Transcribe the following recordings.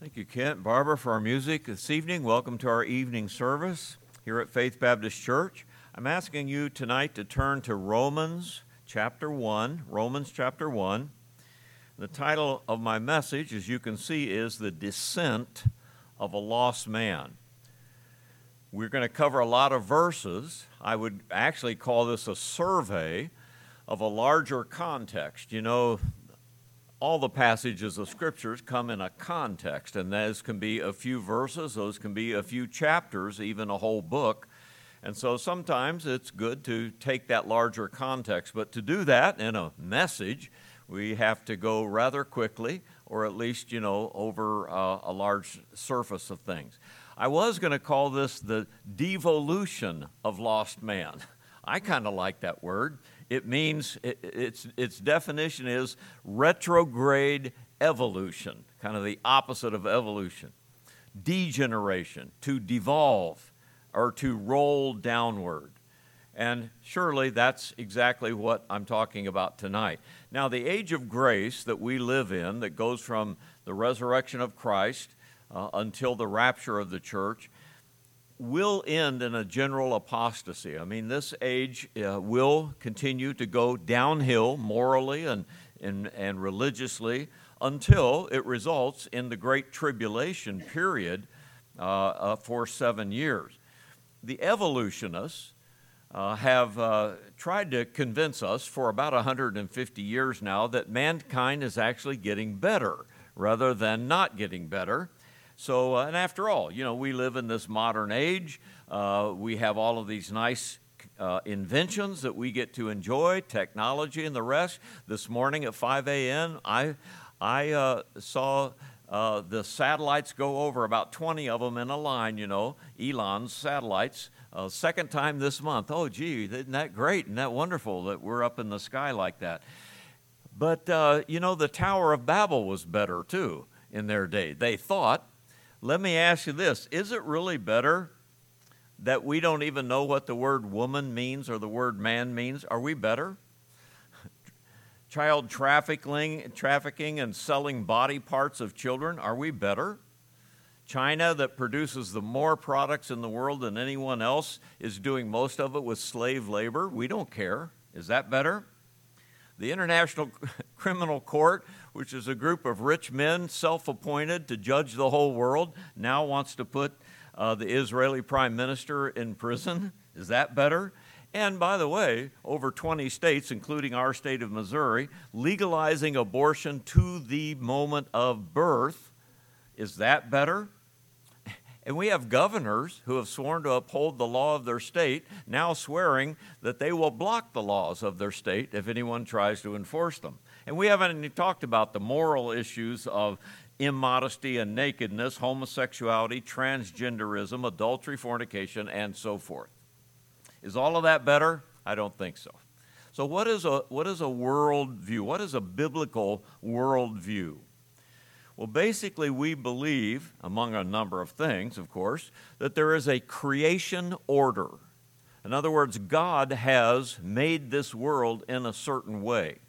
Thank you, Kent, Barbara, for our music this evening. Welcome to our evening service here at Faith Baptist Church. I'm asking you tonight to turn to Romans chapter 1. Romans chapter 1. The title of my message, as you can see, is The Descent of a Lost Man. We're going to cover a lot of verses. I would actually call this a survey of a larger context. You know, all the passages of Scriptures come in a context, and those can be a few verses, those can be a few chapters, even a whole book. And so sometimes it's good to take that larger context, but to do that in a message, we have to go rather quickly, or at least, over a large surface of things. I was going to call this the devolution of lost man. I kind of like that word. It means, its definition is retrograde evolution, kind of the opposite of evolution. Degeneration, to devolve, or to roll downward. And surely that's exactly what I'm talking about tonight. Now, the age of grace that we live in, that goes from the resurrection of Christ until the rapture of the church, will end in a general apostasy. I mean, this age will continue to go downhill morally and religiously until it results in the Great Tribulation period for 7 years. The evolutionists have tried to convince us for about 150 years now that mankind is actually getting better rather than not getting better. So, and after all, we live in this modern age. We have all of these nice inventions that we get to enjoy, technology and the rest. This morning at 5 a.m., I saw the satellites go over, about 20 of them in a line, Elon's satellites, second time this month. Oh, gee, isn't that great? Isn't that wonderful that we're up in the sky like that? But, the Tower of Babel was better, too, in their day. They thought. Let me ask you this, is it really better that we don't even know what the word woman means or the word man means? Are we better? Child trafficking and selling body parts of children, are we better? China, that produces the more products in the world than anyone else, is doing most of it with slave labor. We don't care. Is that better? The International Criminal Court, which is a group of rich men self-appointed to judge the whole world, now wants to put the Israeli prime minister in prison. Is that better? And by the way, over 20 states, including our state of Missouri, legalizing abortion to the moment of birth. Is that better? And we have governors who have sworn to uphold the law of their state, now swearing that they will block the laws of their state if anyone tries to enforce them. And we haven't even talked about the moral issues of immodesty and nakedness, homosexuality, transgenderism, adultery, fornication, and so forth. Is all of that better? I don't think so. So what is a worldview? What is a biblical worldview? Well, basically, we believe, among a number of things, of course, that there is a creation order. In other words, God has made this world in a certain way.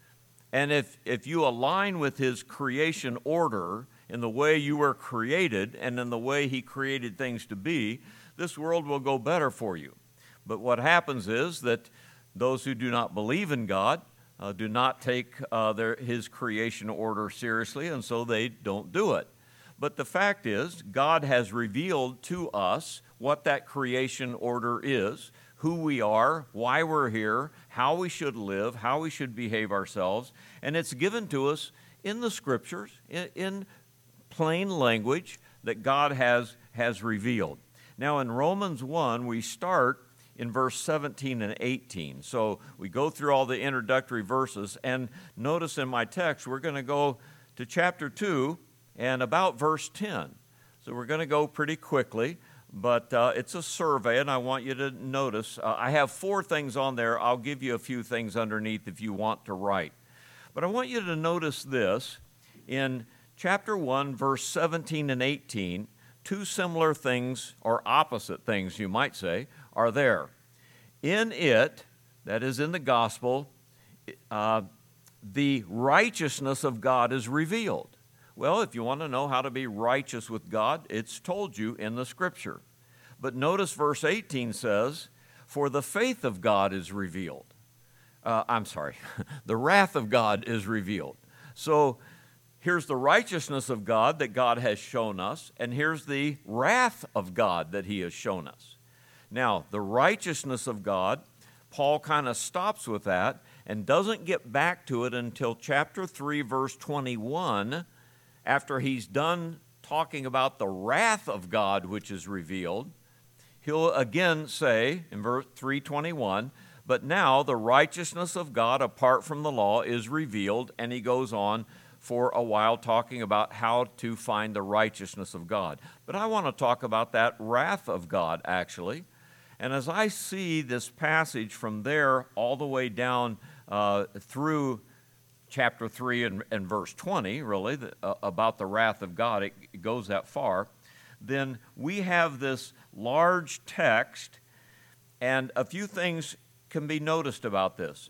And if you align with His creation order in the way you were created and in the way He created things to be, this world will go better for you. But what happens is that those who do not believe in God do not take His creation order seriously, and so they don't do it. But the fact is, God has revealed to us what that creation order is, who we are, why we're here, how we should live, how we should behave ourselves, and it's given to us in the Scriptures, in plain language that God has revealed. Now in Romans 1, we start in verse 17 and 18. So we go through all the introductory verses, and notice in my text, we're going to go to chapter 2 and about verse 10. So we're going to go pretty quickly, but it's a survey, and I want you to notice. I have 4 things on there. I'll give you a few things underneath if you want to write. But I want you to notice this. In chapter 1, verse 17 and 18, 2 similar things, or opposite things, you might say, are there. In it, that is in the gospel, the righteousness of God is revealed. Well, if you want to know how to be righteous with God, it's told you in the Scripture. But notice verse 18 says, for the faith of God is revealed. The wrath of God is revealed. So here's the righteousness of God that God has shown us, and here's the wrath of God that he has shown us. Now, the righteousness of God, Paul kind of stops with that and doesn't get back to it until chapter 3, verse 21, after he's done talking about the wrath of God which is revealed. He'll again say in verse 3:21, but now the righteousness of God apart from the law is revealed, and he goes on for a while talking about how to find the righteousness of God. But I want to talk about that wrath of God, actually. And as I see this passage from there all the way down through chapter 3 and verse 20, really, about the wrath of God, it goes that far, then we have this large text, and a few things can be noticed about this.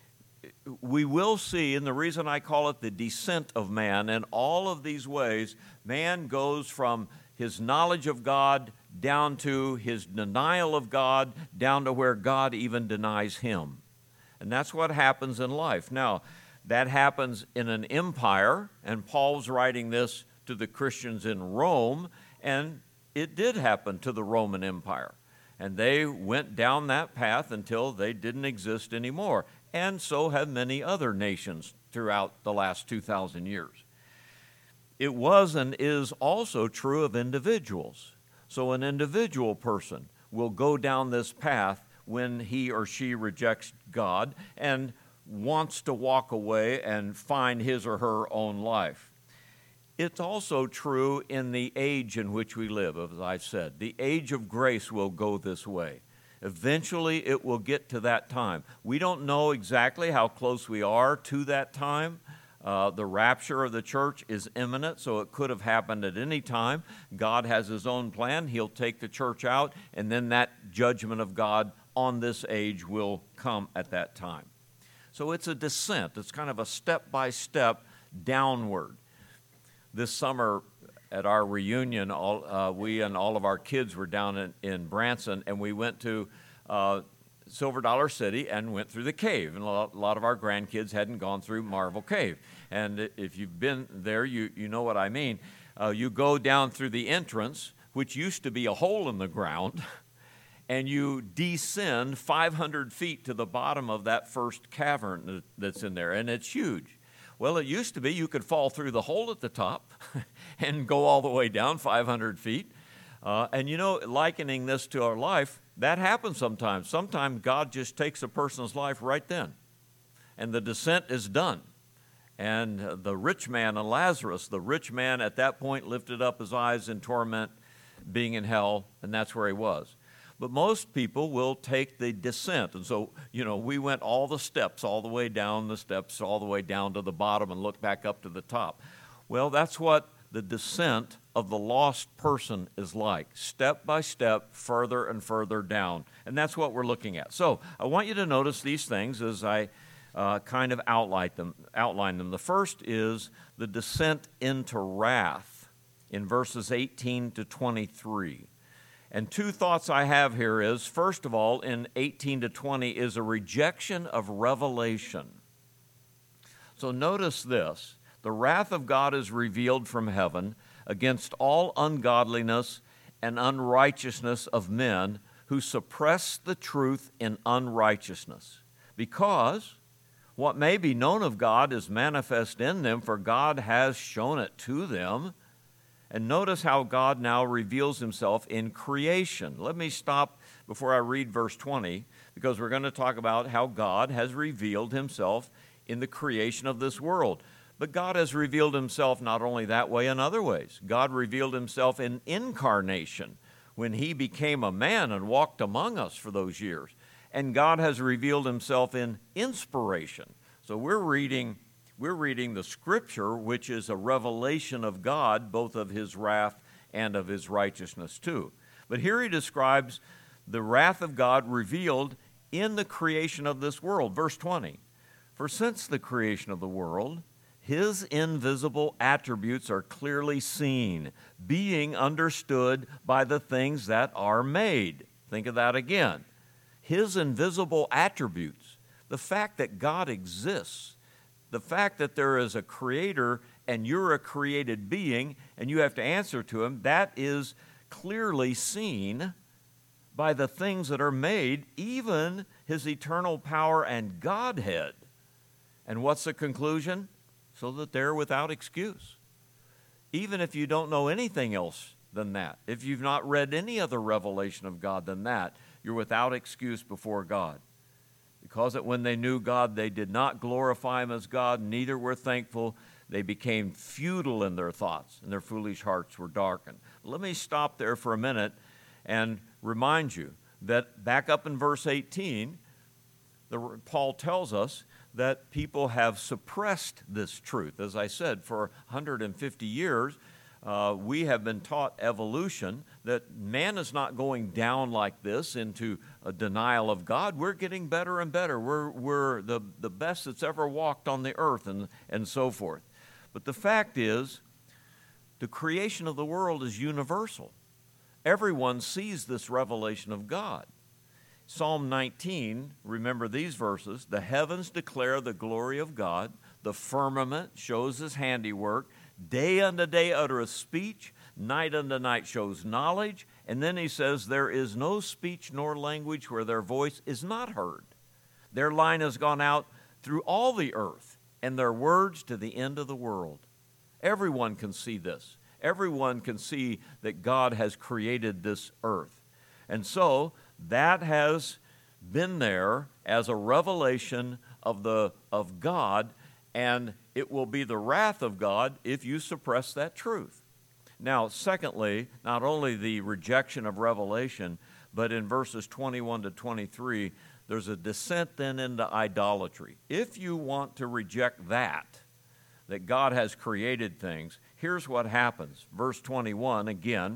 We will see, and the reason I call it the descent of man, in all of these ways, man goes from his knowledge of God down to his denial of God, down to where God even denies him. And that's what happens in life. Now, that happens in an empire, and Paul's writing this to the Christians in Rome, and it did happen to the Roman Empire. And they went down that path until they didn't exist anymore. And so have many other nations throughout the last 2,000 years. It was and is also true of individuals. So an individual person will go down this path when he or she rejects God and wants to walk away and find his or her own life. It's also true in the age in which we live, as I've said. The age of grace will go this way. Eventually, it will get to that time. We don't know exactly how close we are to that time. The rapture of the church is imminent, so it could have happened at any time. God has his own plan. He'll take the church out, and then that judgment of God on this age will come at that time. So it's a descent. It's kind of a step-by-step downward. This summer at our reunion, we and all of our kids were down in Branson, and we went to Silver Dollar City and went through the cave. And a lot of our grandkids hadn't gone through Marvel Cave. And if you've been there, you know what I mean. You go down through the entrance, which used to be a hole in the ground, and you descend 500 feet to the bottom of that first cavern that's in there, and it's huge. Well, it used to be you could fall through the hole at the top and go all the way down 500 feet. And you know, likening this to our life, that happens sometimes. Sometimes God just takes a person's life right then, and the descent is done. And the rich man and Lazarus, the rich man at that point lifted up his eyes in torment, being in hell, and that's where he was. But most people will take the descent. And so, you know, we went all the steps, all the way down the steps, all the way down to the bottom and look back up to the top. Well, that's what the descent of the lost person is like, step by step, further and further down. And that's what we're looking at. So I want you to notice these things as I kind of outline them. The first is the descent into wrath in verses 18 to 23. And two thoughts I have here is, first of all, in 18 to 20 is a rejection of revelation. So notice this. The wrath of God is revealed from heaven against all ungodliness and unrighteousness of men who suppress the truth in unrighteousness. Because what may be known of God is manifest in them, for God has shown it to them. And notice how God now reveals himself in creation. Let me stop before I read verse 20, because we're going to talk about how God has revealed himself in the creation of this world. But God has revealed himself not only that way, in other ways. God revealed himself in incarnation when he became a man and walked among us for those years. And God has revealed himself in inspiration. So we're reading the Scripture, which is a revelation of God, both of his wrath and of his righteousness too. But here he describes the wrath of God revealed in the creation of this world. Verse 20, for since the creation of the world, His invisible attributes are clearly seen, being understood by the things that are made. Think of that again. His invisible attributes, the fact that God exists, the fact that there is a creator and you're a created being and you have to answer to him, that is clearly seen by the things that are made, even his eternal power and Godhead. And what's the conclusion? So that they're without excuse. Even if you don't know anything else than that, if you've not read any other revelation of God than that, you're without excuse before God. Because that when they knew God, they did not glorify him as God, neither were thankful. They became futile in their thoughts, and their foolish hearts were darkened. Let me stop there for a minute and remind you that back up in verse 18, Paul tells us that people have suppressed this truth. As I said, for 150 years, we have been taught evolution, that man is not going down like this into a denial of God. We're getting better and better. We're the best that's ever walked on the earth and so forth. But the fact is, the creation of the world is universal. Everyone sees this revelation of God. Psalm 19, remember these verses, the heavens declare the glory of God, the firmament shows his handiwork, day unto day uttereth speech, night unto night shows knowledge, and then he says, there is no speech nor language where their voice is not heard. Their line has gone out through all the earth, and their words to the end of the world. Everyone can see this. Everyone can see that God has created this earth. And so, that has been there as a revelation of God, and it will be the wrath of God if you suppress that truth. Now, secondly, not only the rejection of revelation, but in verses 21 to 23, there's a descent then into idolatry. If you want to reject that God has created things, here's what happens. Verse 21, again,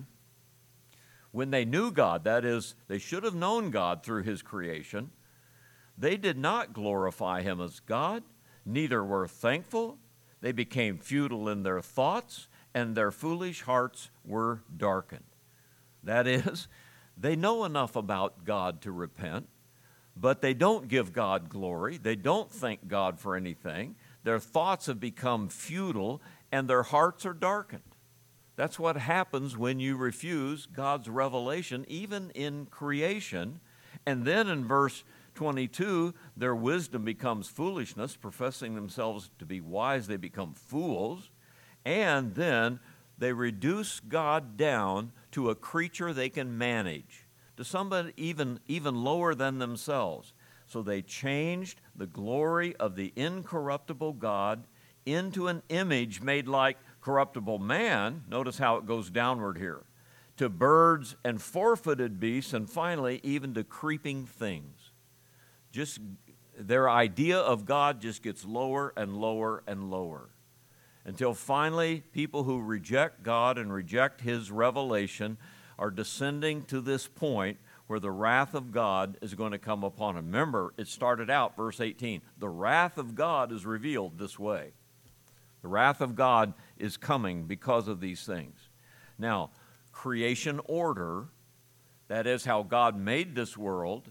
when they knew God, that is, they should have known God through his creation, they did not glorify him as God, neither were thankful. They became futile in their thoughts, and their foolish hearts were darkened. That is, they know enough about God to repent, but they don't give God glory. They don't thank God for anything. Their thoughts have become futile, and their hearts are darkened. That's what happens when you refuse God's revelation, even in creation. And then in verse 22, their wisdom becomes foolishness, professing themselves to be wise, they become fools. And then they reduce God down to a creature they can manage, to somebody even lower than themselves. So they changed the glory of the incorruptible God into an image made like corruptible man. Notice how it goes downward here. To birds and four-footed beasts, and finally even to creeping things. Just their idea of God just gets lower and lower and lower, until finally people who reject God and reject his revelation are descending to this point where the wrath of God is going to come upon them. Remember, it started out, verse 18, the wrath of God is revealed this way. The wrath of God is coming because of these things. Now, creation order, that is how God made this world,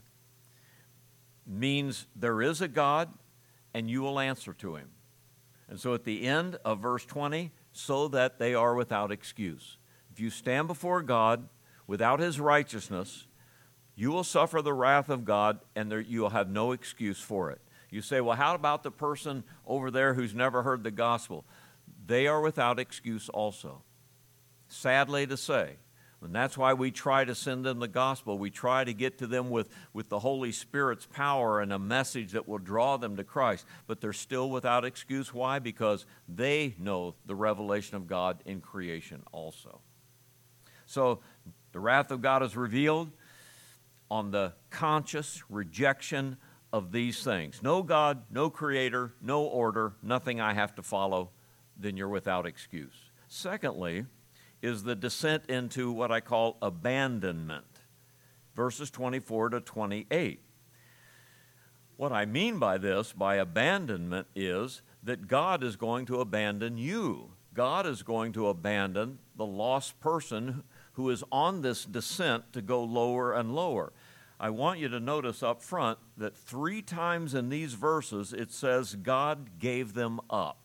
means there is a God and you will answer to him. And so at the end of verse 20, so that they are without excuse. If you stand before God without his righteousness, you will suffer the wrath of God, and you will have no excuse for it. You say, well, how about the person over there who's never heard the gospel? They are without excuse also. Sadly to say. And that's why we try to send them the gospel. We try to get to them with the Holy Spirit's power and a message that will draw them to Christ. But they're still without excuse. Why? Because they know the revelation of God in creation also. So the wrath of God is revealed on the conscious rejection of these things. No God, no creator, no order, nothing I have to follow, then you're without excuse. Secondly, is the descent into what I call abandonment, verses 24 to 28. What I mean by this, by abandonment, is that God is going to abandon you. God is going to abandon the lost person who is on this descent to go lower and lower. I want you to notice up front that 3 times in these verses it says God gave them up.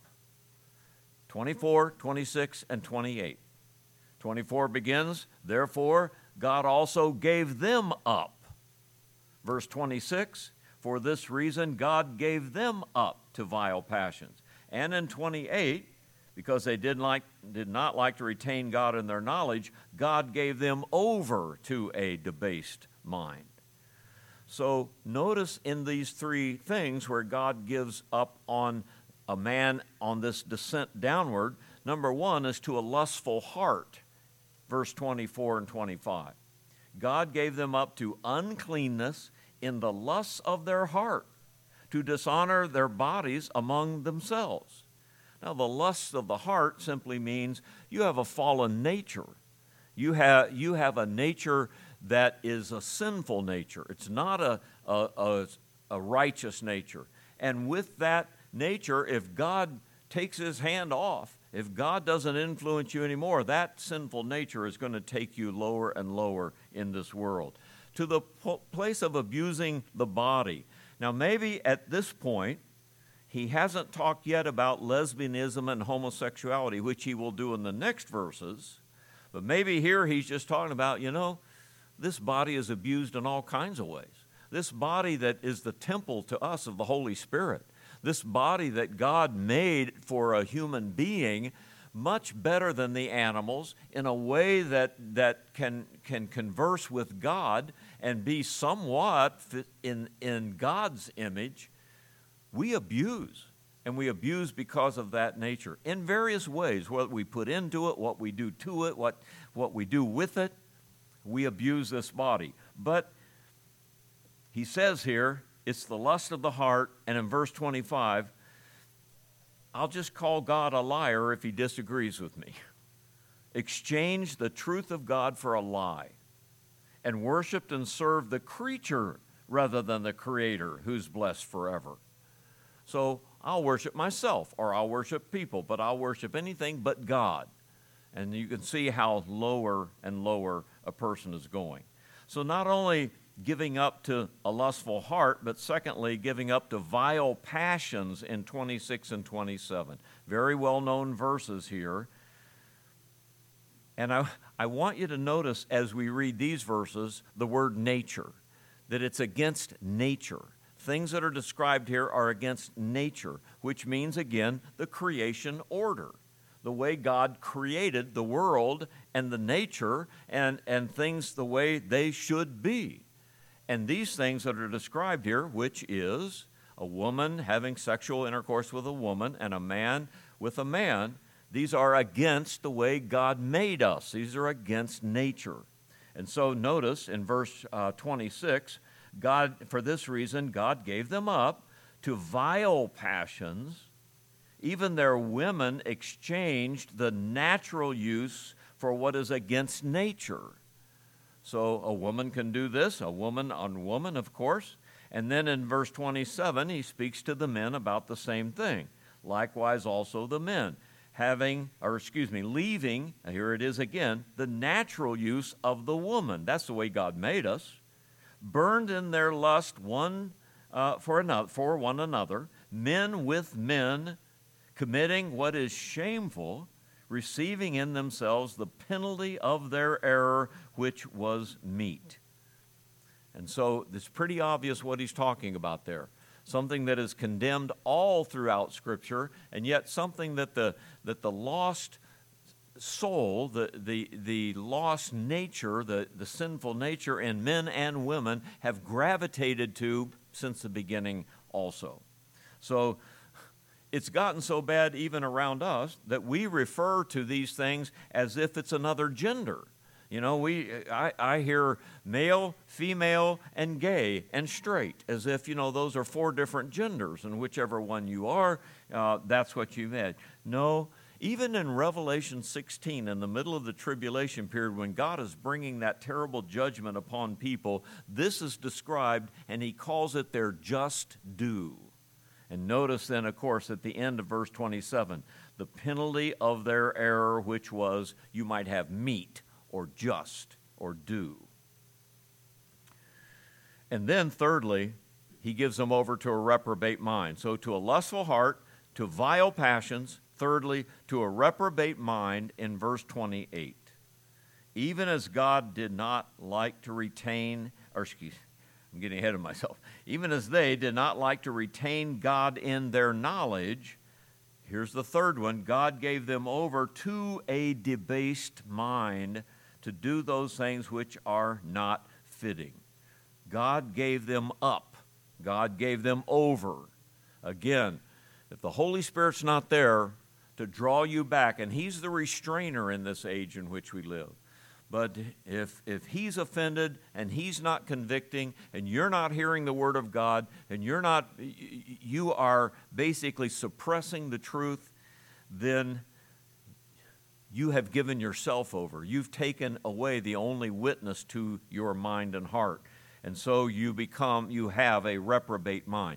24, 26, and 28. 24 begins, therefore God also gave them up. Verse 26, for this reason God gave them up to vile passions. And in 28, because they did not like to retain God in their knowledge, God gave them over to a debased mind. So notice in these 3 things where God gives up on a man on this descent downward, number 1 is to a lustful heart, verse 24 and 25. God gave them up to uncleanness in the lusts of their heart, to dishonor their bodies among themselves. Now, the lust of the heart simply means you have a fallen nature. You have a nature that is a sinful nature. It's not a righteous nature. And with that nature, if God takes his hand off, if God doesn't influence you anymore, that sinful nature is going to take you lower and lower in this world, to the place of abusing the body. Now, maybe at this point, he hasn't talked yet about lesbianism and homosexuality, which he will do in the next verses. But maybe here he's just talking about, this body is abused in all kinds of ways. This body that is the temple to us of the Holy Spirit. This body that God made for a human being, much better than the animals, in a way that can converse with God and be somewhat in God's image, we abuse. And we abuse because of that nature in various ways. What we put into it, what we do to it, what we do with it, we abuse this body. But he says here, it's the lust of the heart, and in verse 25, I'll just call God a liar if he disagrees with me. Exchange the truth of God for a lie, and worshiped and served the creature rather than the Creator, who's blessed forever. So I'll worship myself, or I'll worship people, but I'll worship anything but God. And you can see how lower and lower a person is going. So not only giving up to a lustful heart, but secondly, giving up to vile passions in 26 and 27. Very well-known verses here. And I want you to notice as we read these verses, the word nature, that it's against nature. Things that are described here are against nature, which means, again, the creation order. The way God created the world and the nature and things the way they should be. And these things that are described here, which is a woman having sexual intercourse with a woman and a man with a man, these are against the way God made us. These are against nature. And so notice in verse 26, God, for this reason, God gave them up to vile passions. Even their women exchanged the natural use for what is against nature. So a woman can do this, a woman on woman, of course. And then in verse 27, he speaks to the men about the same thing. Likewise also the men, leaving, here it is again, the natural use of the woman. That's the way God made us. Burned in their lust one for one another, men with men, committing what is shameful, receiving in themselves the penalty of their error, which was meet. And so it's pretty obvious what he's talking about there. Something that is condemned all throughout Scripture, and yet something that the lost soul, the lost nature, the sinful nature in men and women have gravitated to since the beginning also. So it's gotten so bad even around us that we refer to these things as if it's another gender. I hear male, female, and gay, and straight, as if, those are 4 different genders, and whichever one you are, that's what you meant. No, even in Revelation 16, in the middle of the tribulation period, when God is bringing that terrible judgment upon people, this is described, and he calls it their just due. And notice then, of course, at the end of verse 27, the penalty of their error, which was you might have meat or just or due. And then thirdly, he gives them over to a reprobate mind. So to a lustful heart, to vile passions, thirdly, to a reprobate mind in verse 28. Even as God did not like to retain, I'm getting ahead of myself. Even as they did not like to retain God in their knowledge, here's the third one, God gave them over to a debased mind to do those things which are not fitting. God gave them up. God gave them over. Again, if the Holy Spirit's not there to draw you back, and He's the restrainer in this age in which we live, but if He's offended and He's not convicting and you're not hearing the Word of God and you are basically suppressing the truth, then you have given yourself over. You've taken away the only witness to your mind and heart. And so you have a reprobate mind.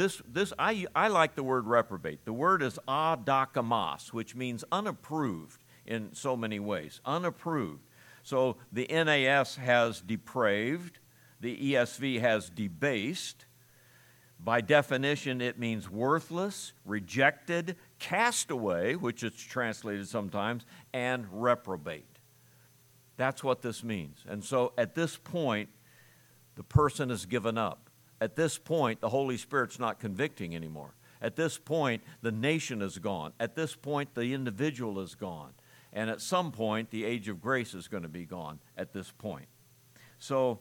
I like the word reprobate. The word is adokamos, which means unapproved in so many ways. Unapproved. So the NAS has depraved, the ESV has debased. By definition, it means worthless, rejected, cast away, which is translated sometimes, and reprobate. That's what this means. And so at this point, the person is given up. At this point, the Holy Spirit's not convicting anymore. At this point, the nation is gone. At this point, the individual is gone. And at some point, the age of grace is going to be gone at this point. So,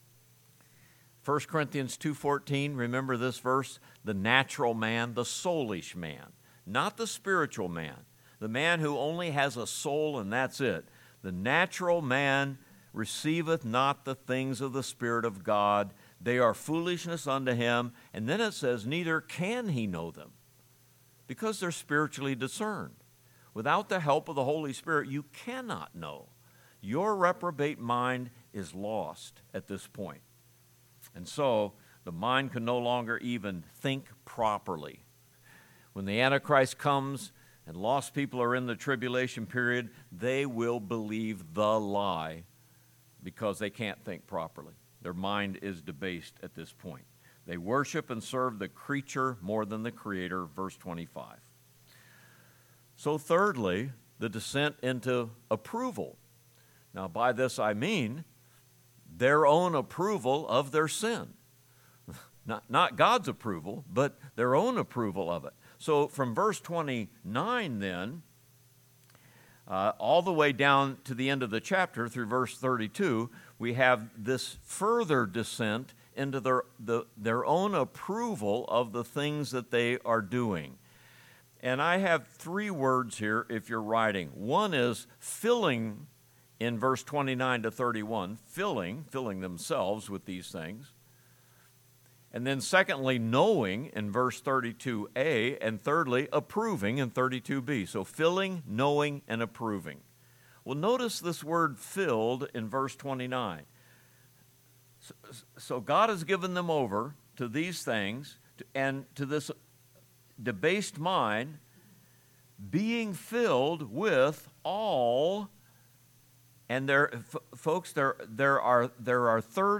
1 Corinthians 2:14, remember this verse? The natural man, the soulish man, not the spiritual man. The man who only has a soul and that's it. The natural man receiveth not the things of the Spirit of God. They are foolishness unto him. And then it says, neither can he know them, because they're spiritually discerned. Without the help of the Holy Spirit, you cannot know. Your reprobate mind is lost at this point. And so the mind can no longer even think properly. When the Antichrist comes and lost people are in the tribulation period, they will believe the lie because they can't think properly. Their mind is debased at this point. They worship and serve the creature more than the Creator, verse 25. So thirdly, the descent into approval. Now by this I mean their own approval of their sin. Not God's approval, but their own approval of it. So from verse 29 then, all the way down to the end of the chapter through verse 32, we have this further descent into their own approval of the things that they are doing. And I have three words here if you're writing. One is filling in verse 29 to 31, filling themselves with these things. And then secondly, knowing in verse 32a, and thirdly, approving in 32b. So filling, knowing, and approving. Well, notice this word filled in verse 29. So God has given them over to these things and to this debased mind, being filled with all. And there are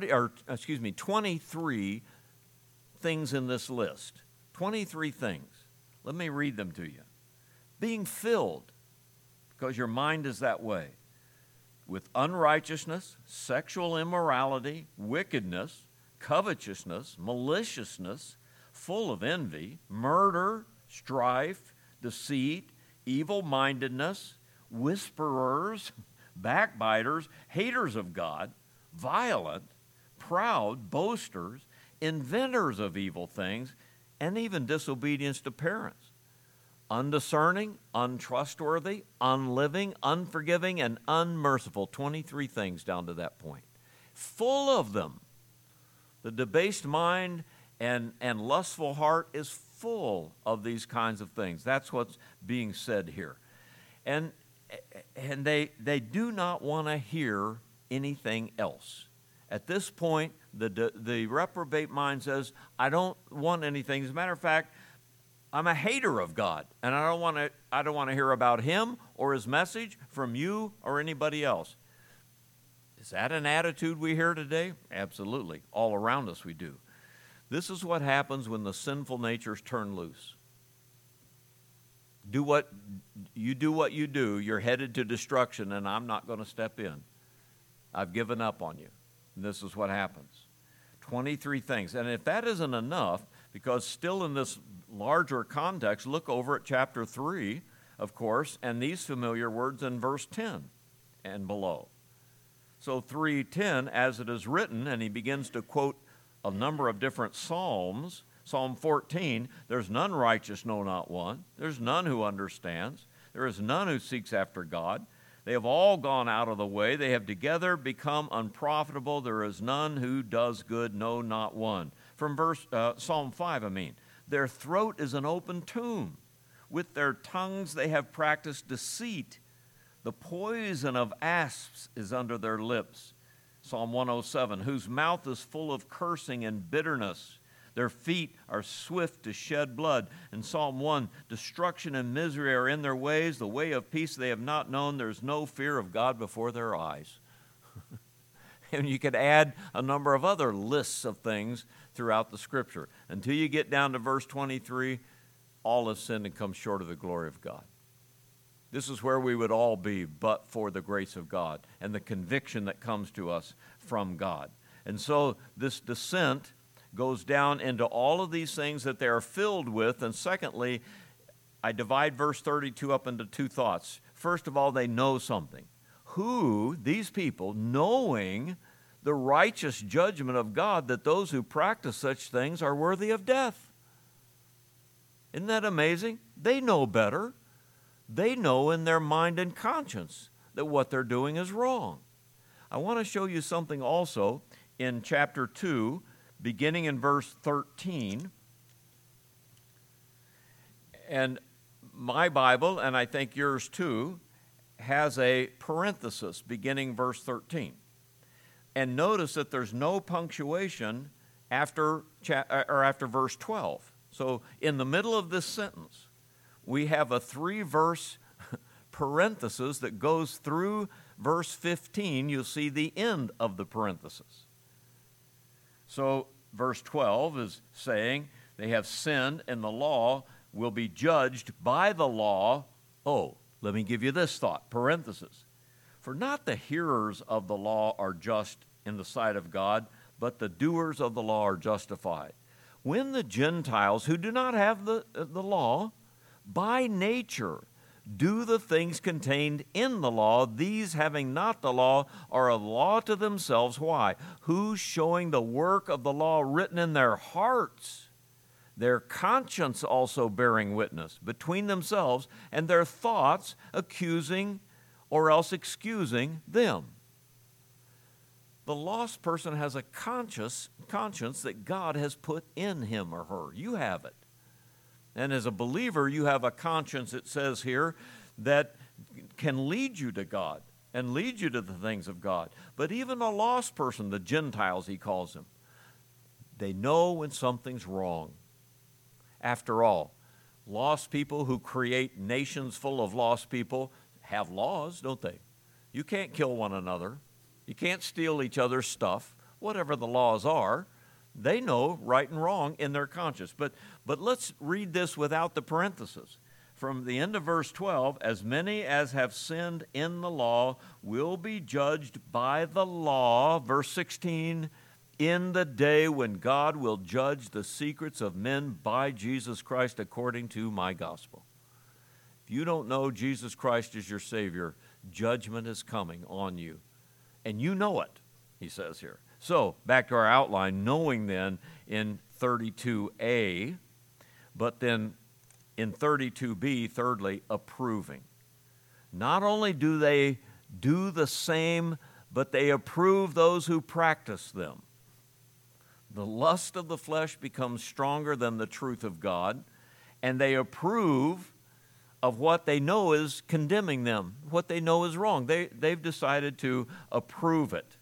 23 things in this list. 23 things. Let me read them to you. Being filled, because your mind is that way, with unrighteousness, sexual immorality, wickedness, covetousness, maliciousness, full of envy, murder, strife, deceit, evil-mindedness, whisperers, backbiters, haters of God, violent, proud, boasters, inventors of evil things, and even disobedience to parents. Undiscerning, untrustworthy, unliving, unforgiving, and unmerciful. 23 things down to that point. Full of them. The debased mind and lustful heart is full of these kinds of things. That's what's being said here. And they do not want to hear anything else. At this point, the reprobate mind says, I don't want anything. As a matter of fact, I'm a hater of God, and I don't want to hear about him or his message from you or anybody else. Is that an attitude we hear today? Absolutely. All around us we do. This is what happens when the sinful natures turn loose. Do what you do, you're headed to destruction, and I'm not going to step in. I've given up on you. And this is what happens. 23 things. And if that isn't enough, because still in this larger context, look over at chapter 3, of course, and these familiar words in verse 10 and below. So 3:10, as it is written, and he begins to quote a number of different psalms. Psalm 14, there's none righteous, no, not one. There's none who understands. There is none who seeks after God. They have all gone out of the way. They have together become unprofitable. There is none who does good, no, not one. From Psalm 5, their throat is an open tomb. With their tongues they have practiced deceit. The poison of asps is under their lips. Psalm 107, whose mouth is full of cursing and bitterness. Their feet are swift to shed blood. In Psalm 1, destruction and misery are in their ways. The way of peace they have not known. There's no fear of God before their eyes. And you could add a number of other lists of things throughout the Scripture. Until you get down to verse 23, all have sinned and come short of the glory of God. This is where we would all be but for the grace of God and the conviction that comes to us from God. And so this descent goes down into all of these things that they are filled with. And secondly, I divide verse 32 up into two thoughts. First of all, they know something. Who, these people, knowing the righteous judgment of God, that those who practice such things are worthy of death. Isn't that amazing? They know better. They know in their mind and conscience that what they're doing is wrong. I want to show you something also in chapter 2, beginning in verse 13. And my Bible, and I think yours too, has a parenthesis beginning verse 13. And notice that there's no punctuation after verse 12. So in the middle of this sentence, we have a 3-verse parenthesis that goes through verse 15. You'll see the end of the parenthesis. So verse 12 is saying they have sinned and the law will be judged by the law. Oh, let me give you this thought, parenthesis. For not the hearers of the law are just in the sight of God, but the doers of the law are justified. When the Gentiles who do not have the law, by nature do the things contained in the law, these having not the law are a law to themselves. Why? Who, showing the work of the law written in their hearts, their conscience also bearing witness between themselves, and their thoughts accusing or else excusing them. The lost person has a conscience that God has put in him or her. You have it. And as a believer, you have a conscience, it says here, that can lead you to God and lead you to the things of God. But even a lost person, the Gentiles he calls them, they know when something's wrong. After all, lost people who create nations full of lost people have laws, don't they? You can't kill one another. You can't steal each other's stuff. Whatever the laws are, they know right and wrong in their conscience. But let's read this without the parenthesis. From the end of verse 12, as many as have sinned in the law will be judged by the law. Verse 16, in the day when God will judge the secrets of men by Jesus Christ according to my gospel. If you don't know Jesus Christ as your Savior, judgment is coming on you. And you know it, he says here. So, back to our outline, knowing then in 32a, but then in 32b, thirdly, approving. Not only do they do the same, but they approve those who practice them. The lust of the flesh becomes stronger than the truth of God, and they approve of what they know is condemning them, what they know is wrong. They've decided to approve it.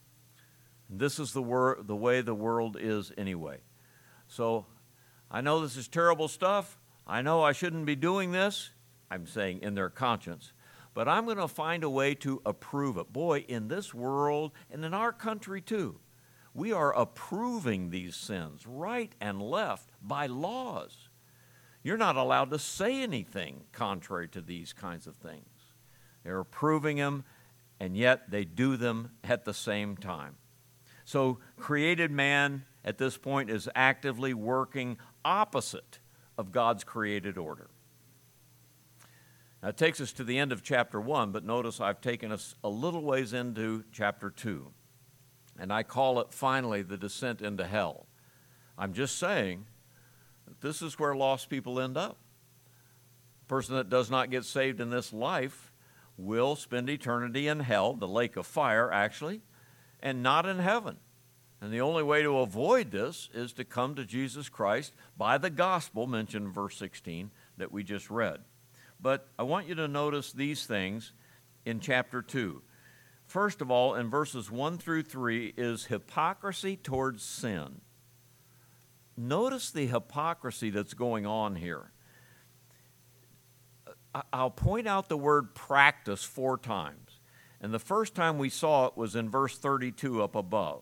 This is the way the world is anyway. So I know this is terrible stuff. I know I shouldn't be doing this, I'm saying in their conscience, but I'm going to find a way to approve it. Boy, in this world and in our country too, we are approving these sins right and left by laws. You're not allowed to say anything contrary to these kinds of things. They're approving them, and yet they do them at the same time. So created man at this point is actively working opposite of God's created order. Now, it takes us to the end of chapter 1, but notice I've taken us a little ways into chapter 2, and I call it finally the descent into hell. I'm just saying that this is where lost people end up. A person that does not get saved in this life will spend eternity in hell, the lake of fire actually, and not in heaven. And the only way to avoid this is to come to Jesus Christ by the gospel mentioned in verse 16 that we just read. But I want you to notice these things in chapter 2. First of all, in verses 1 through 3 is hypocrisy towards sin. Notice the hypocrisy that's going on here. I'll point out the word practice 4 times. And the first time we saw it was in verse 32 up above.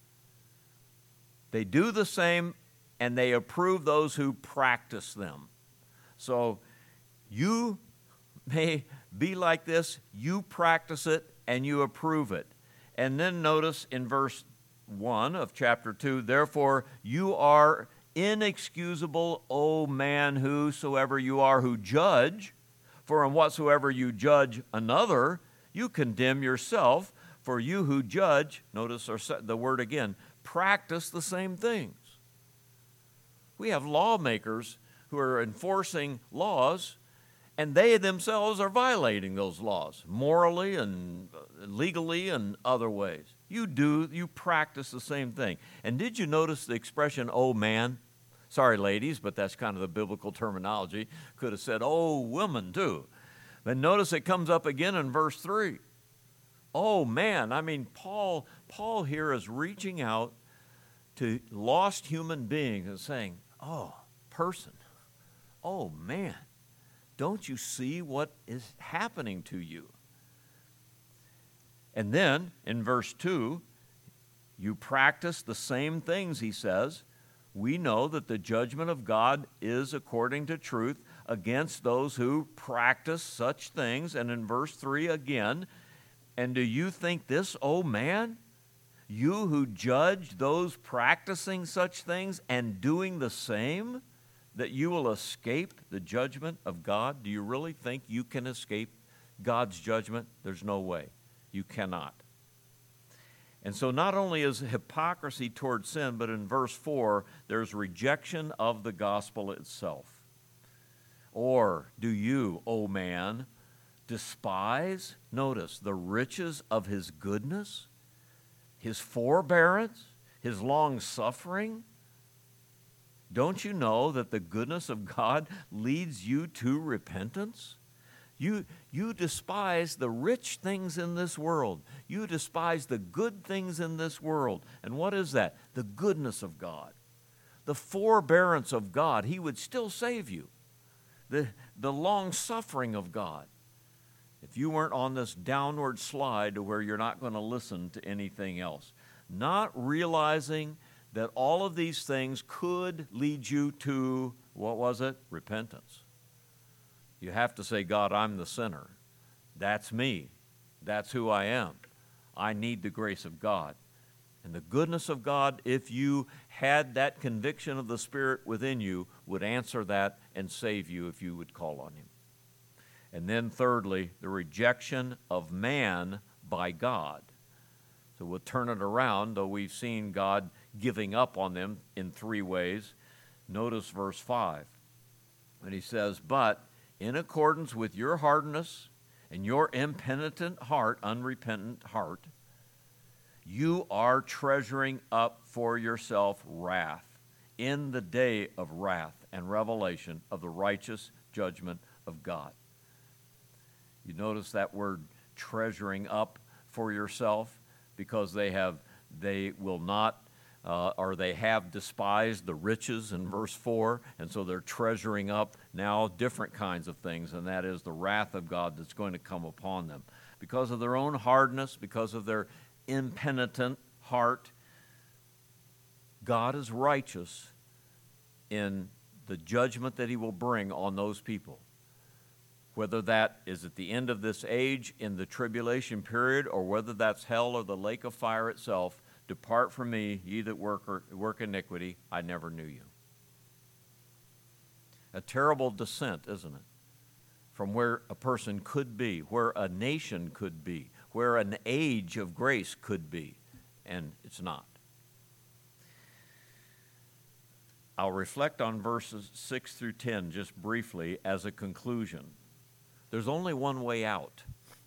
They do the same, and they approve those who practice them. So you may be like this, you practice it, and you approve it. And then notice in verse 1 of chapter 2, therefore you are inexcusable, O man, whosoever you are who judge, for in whatsoever you judge another, you condemn yourself, for you who judge, notice the word again, practice the same things. We have lawmakers who are enforcing laws, and they themselves are violating those laws morally and legally and other ways. You practice the same thing. And did you notice the expression, oh man? Sorry, ladies, but that's kind of the biblical terminology. Could have said, oh, woman, too. But notice it comes up again in verse 3. Oh, man. I mean, Paul here is reaching out to lost human beings and saying, oh, person, oh, man, don't you see what is happening to you? And then in verse 2, you practice the same things, he says. We know that the judgment of God is according to truth against those who practice such things. And in verse 3 again, and do you think this, oh man, you who judge those practicing such things and doing the same, that you will escape the judgment of God? Do you really think you can escape God's judgment? There's no way. You cannot. And so not only is hypocrisy toward sin, but in verse 4, there's rejection of the gospel itself. Or do you, O man, despise, notice, the riches of his goodness, his forbearance, his long-suffering? Don't you know that the goodness of God leads you to repentance? You despise the rich things in this world. You despise the good things in this world. And what is that? The goodness of God. The forbearance of God. He would still save you. The long-suffering of God. If you weren't on this downward slide to where you're not going to listen to anything else. Not realizing that all of these things could lead you to, what was it? Repentance. You have to say, God, I'm the sinner. That's me. That's who I am. I need the grace of God. And the goodness of God, if you had that conviction of the Spirit within you, would answer that and save you if you would call on Him. And then thirdly, the rejection of man by God. So we'll turn it around, though we've seen God giving up on them in 3 ways. Notice verse 5. And he says, but in accordance with your hardness and your impenitent heart, unrepentant heart, you are treasuring up for yourself wrath in the day of wrath and revelation of the righteous judgment of God. You notice that word treasuring up for yourself, because they will not or they have despised the riches in verse 4, and so they're treasuring up now different kinds of things, and that is the wrath of God that's going to come upon them. Because of their own hardness, because of their impenitent heart, God is righteous in the judgment that he will bring on those people. Whether that is at the end of this age in the tribulation period, or whether that's hell or the lake of fire itself, depart from me, ye that work iniquity, I never knew you. A terrible descent, isn't it? From where a person could be, where a nation could be, where an age of grace could be, and it's not. I'll reflect on verses 6 through 10 just briefly as a conclusion. There's only one way out.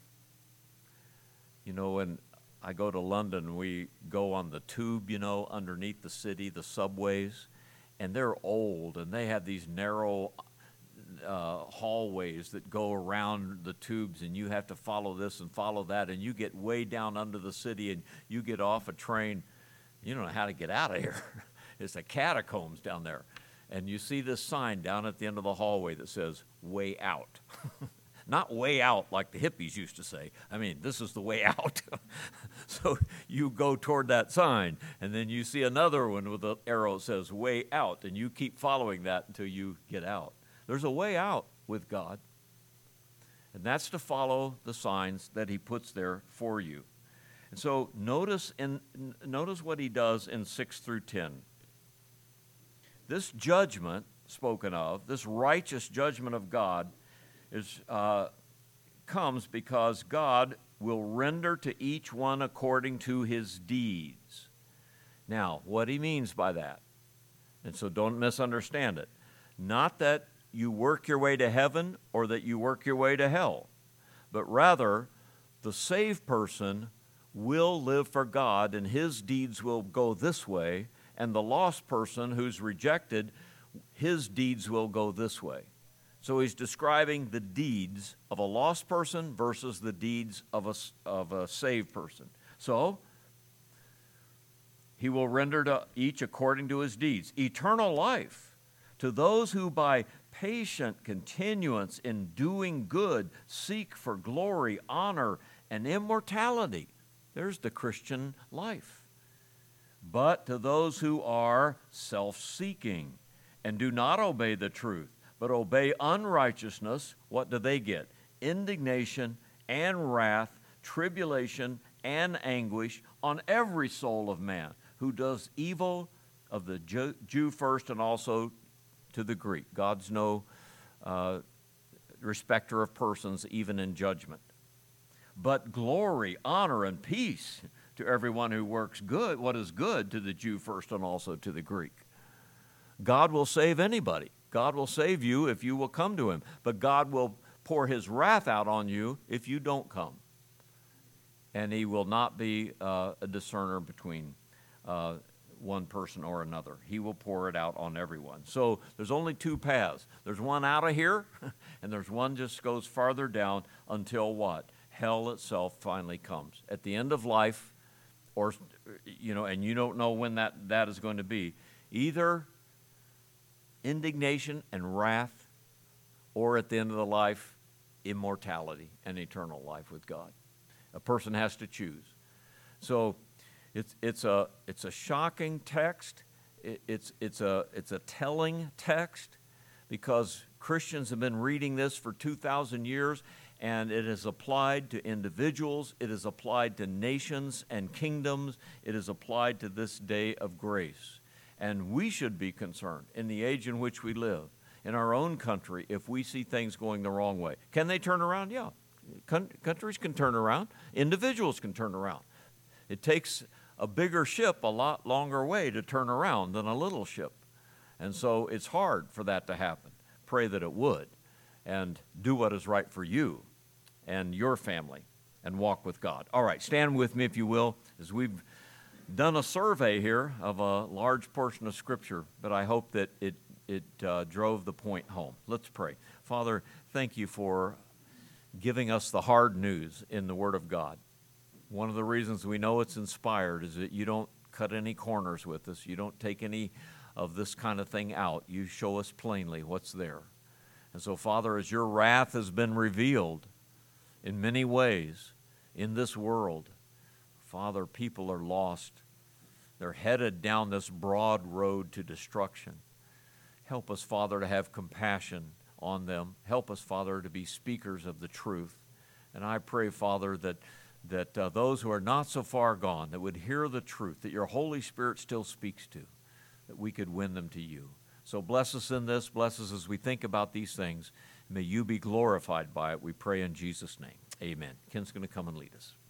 You know, when I go to London, we go on the tube, you know, underneath the city, the subways, and they're old, and they have these narrow hallways that go around the tubes, and you have to follow this and follow that, and you get way down under the city, and you get off a train. You don't know how to get out of here. It's the catacombs down there. And you see this sign down at the end of the hallway that says, way out. Not way out like the hippies used to say. I mean, this is the way out. So you go toward that sign, and then you see another one with an arrow that says way out, and you keep following that until you get out. There's a way out with God, and that's to follow the signs that he puts there for you. And so notice what he does in 6 through 10. This judgment spoken of, this righteous judgment of God, comes because God will render to each one according to his deeds. Now, what he means by that, and so don't misunderstand it, not that you work your way to heaven or that you work your way to hell, but rather the saved person will live for God and his deeds will go this way, and the lost person who's rejected, his deeds will go this way. So he's describing the deeds of a lost person versus the deeds of a saved person. So he will render to each according to his deeds. Eternal life to those who by patient continuance in doing good seek for glory, honor, and immortality. There's the Christian life. But to those who are self-seeking and do not obey the truth, but obey unrighteousness, what do they get? Indignation and wrath, tribulation and anguish on every soul of man who does evil, of the Jew first and also to the Greek. God's no respecter of persons, even in judgment. But glory, honor, and peace to everyone who works good, what is good to the Jew first and also to the Greek. God will save anybody. God will save you if you will come to him. But God will pour his wrath out on you if you don't come. And he will not be a discerner between one person or another. He will pour it out on everyone. So there's only two paths. There's one out of here, and there's one just goes farther down until what? Hell itself finally comes. At the end of life, or, you know, and you don't know when that is going to be. Either indignation and wrath, or at the end of the life, immortality and eternal life with God. A person has to choose. So it's a shocking text. It's a telling text, because Christians have been reading this for 2,000 years, and it is applied to individuals, it is applied to nations and kingdoms, it is applied to this day of grace. And we should be concerned in the age in which we live, in our own country, if we see things going the wrong way. Can they turn around? Yeah. Countries can turn around. Individuals can turn around. It takes a bigger ship a lot longer way to turn around than a little ship. And so it's hard for that to happen. Pray that it would. And do what is right for you and your family and walk with God. All right, stand with me if you will, as we've done a survey here of a large portion of Scripture, but I hope that it drove the point home. Let's pray. Father, thank you for giving us the hard news in the Word of God. One of the reasons we know it's inspired is that you don't cut any corners with us. You don't take any of this kind of thing out. You show us plainly what's there. And so, Father, as your wrath has been revealed in many ways in this world, Father, people are lost. They're headed down this broad road to destruction. Help us, Father, to have compassion on them. Help us, Father, to be speakers of the truth. And I pray, Father, that those who are not so far gone, that would hear the truth, that your Holy Spirit still speaks to, that we could win them to you. So bless us in this. Bless us as we think about these things. May you be glorified by it. We pray in Jesus' name. Amen. Ken's going to come and lead us.